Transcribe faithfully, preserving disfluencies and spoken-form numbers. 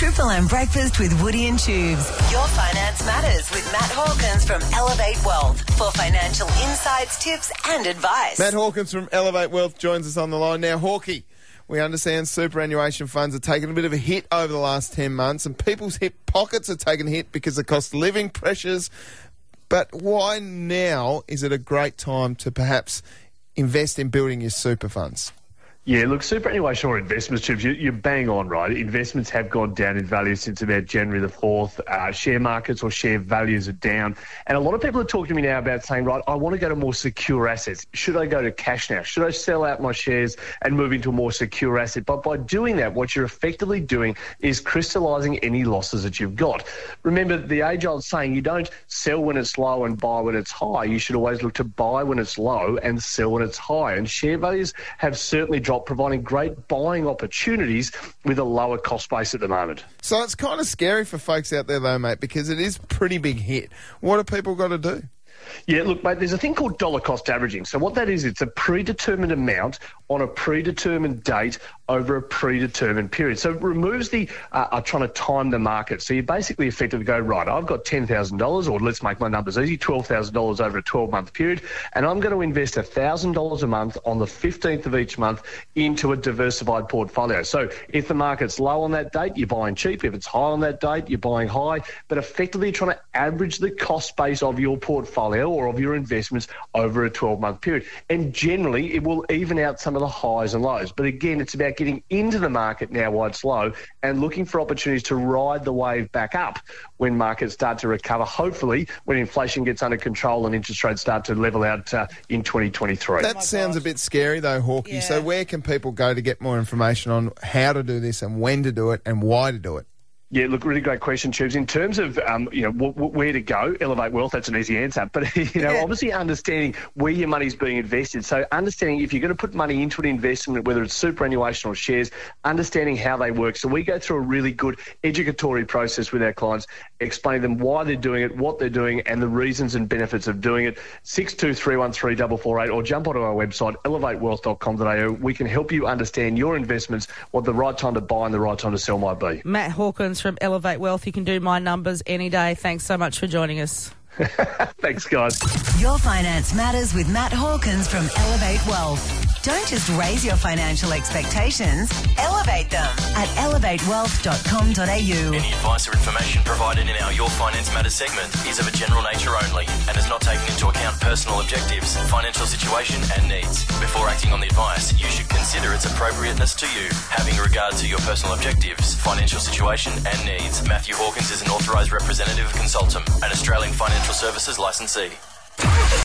Triple M Breakfast with Woody and Tubes. Your Finance Matters with Matt Hawkins from Elevate Wealth for financial insights, tips and advice. Matt Hawkins from Elevate Wealth joins us on the line now. Hawkey, we understand superannuation funds are taking a bit of a hit over the last ten months and people's hip pockets are taking a hit because of cost of living pressures. But why now is it a great time to perhaps invest in building your super funds? Yeah, look, superannuation or investments, Chips, you, you're bang on, right? Investments have gone down in value since about January the fourth. Uh, share markets or share values are down. And a lot of people are talking to me now about saying, right, I want to go to more secure assets. Should I go to cash now? Should I sell out my shares and move into a more secure asset? But by doing that, what you're effectively doing is crystallising any losses that you've got. Remember, the age-old saying, you don't sell when it's low and buy when it's high. You should always look to buy when it's low and sell when it's high. And share values have certainly dropped, providing great buying opportunities with a lower cost base at the moment. So it's kind of scary for folks out there though, mate, because it is a pretty big hit. What have people got to do? Yeah, look, mate, there's a thing called dollar cost averaging. So what that is, it's a predetermined amount on a predetermined date over a predetermined period. So it removes the uh, uh, trying to time the market. So you basically effectively go, right, I've got ten thousand dollars, or let's make my numbers easy, twelve thousand dollars over a twelve-month period, and I'm going to invest one thousand dollars a month on the fifteenth of each month into a diversified portfolio. So if the market's low on that date, you're buying cheap. If it's high on that date, you're buying high. But effectively you're trying to average the cost base of your portfolio or of your investments over a twelve-month period. And generally, it will even out some of the highs and lows. But again, it's about getting into the market now while it's low and looking for opportunities to ride the wave back up when markets start to recover, hopefully when inflation gets under control and interest rates start to level out uh, in twenty twenty-three. That Oh sounds gosh. a bit scary though, Hawkey. Yeah. So where can people go to get more information on how to do this and when to do it and why to do it? Yeah, look, really great question, Tubes. In terms of, um, you know, w- w- where to go, Elevate Wealth, that's an easy answer. But, you know, Yeah. obviously understanding where your money's being invested. So understanding if you're going to put money into an investment, whether it's superannuation or shares, understanding how they work. So we go through a really good educatory process with our clients, explaining them why they're doing it, what they're doing, and the reasons and benefits of doing it. six two three one three four four eight or jump onto our website, elevate wealth dot com dot a u. We can help you understand your investments, what the right time to buy and the right time to sell might be. Matt Hawkins from Elevate Wealth. You can do my numbers any day. Thanks so much for joining us. Thanks, guys. Your Finance Matters with Matt Hawkins from Elevate Wealth. Don't just raise your financial expectations, elevate them at elevate wealth dot com dot a u. Any advice or information provided in our Your Finance Matters segment is of a general nature only and is not taken into account personal objectives, financial situation and needs. Before acting on the advice, you should consider its appropriateness to you, having regard to your personal objectives, financial situation and needs. Matthew Hawkins is an authorised representative consultant, an Australian Financial Services licensee.